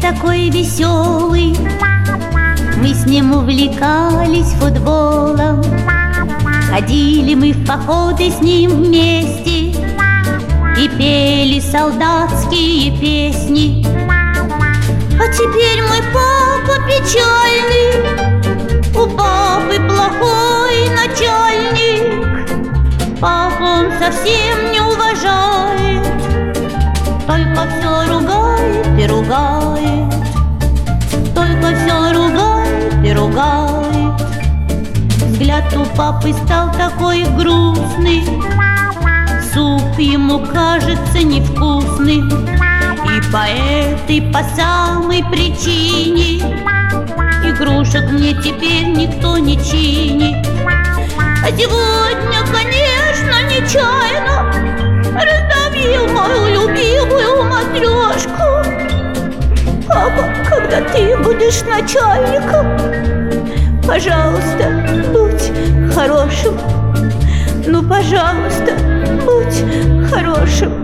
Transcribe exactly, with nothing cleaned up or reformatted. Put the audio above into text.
такой веселый, мы с ним увлекались футболом. Ходили мы в походы с ним вместе и пели солдатские песни. А теперь мой папа печальный, у папы плохой начальник. Папу он совсем не уважает, только все ругает и ругает, только все ругает и ругает. Взгляд у папы стал такой грустный, суп ему кажется невкусным. И по этой, по самой причине игрушек мне теперь никто не чинит. А сегодня, конечно, нечаянно раздавил мою любимую матрешку. Папа, когда ты будешь начальником, пожалуйста, будь хорошим. Ну, пожалуйста, будь хорошим.